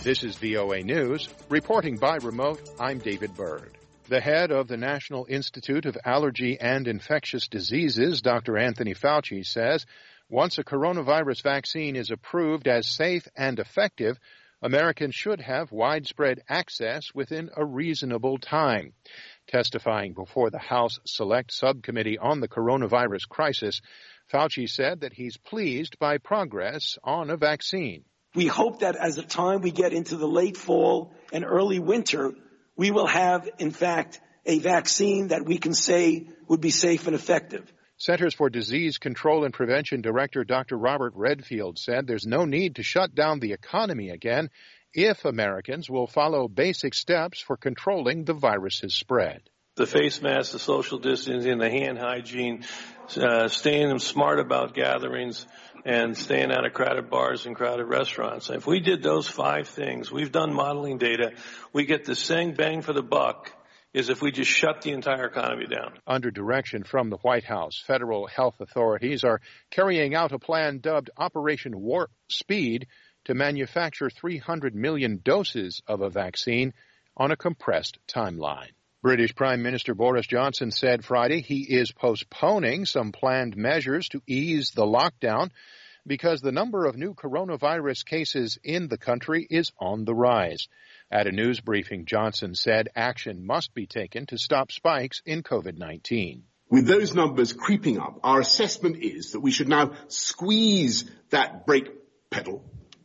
This is VOA News. Reporting by remote, I'm David Byrd. The head of the National Institute of Allergy and Infectious Diseases, Dr. Anthony Fauci, says once a coronavirus vaccine is approved as safe and effective, Americans should have widespread access within a reasonable time. Testifying before the House Select Subcommittee on the Coronavirus Crisis, Fauci said that he's pleased by progress on a vaccine. We hope that as the time we get into the late fall and early winter, we will have, in fact, a vaccine that we can say would be safe and effective. Centers for Disease Control and Prevention Director Dr. Robert Redfield said there's no need to shut down the economy again if Americans will follow basic steps for controlling the virus's spread. The face masks, the social distancing, the hand hygiene, staying smart about gatherings, and staying out of crowded bars and crowded restaurants. If we did those 5 things, we've done modeling data, we get the same bang for the buck is if we just shut the entire economy down. Under direction from the White House, federal health authorities are carrying out a plan dubbed Operation Warp Speed to manufacture 300 million doses of a vaccine on a compressed timeline. British Prime Minister Boris Johnson said Friday he is postponing some planned measures to ease the lockdown because the number of new coronavirus cases in the country is on the rise. At a news briefing, Johnson said action must be taken to stop spikes in COVID-19. With those numbers creeping up, our assessment is that we should now squeeze that brake pedal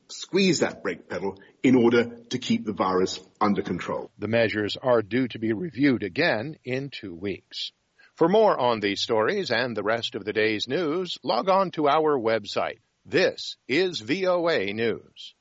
in order to keep the virus under control. The measures are due to be reviewed again in 2 weeks. For more on these stories and the rest of the day's news, log on to our website. This is VOA News.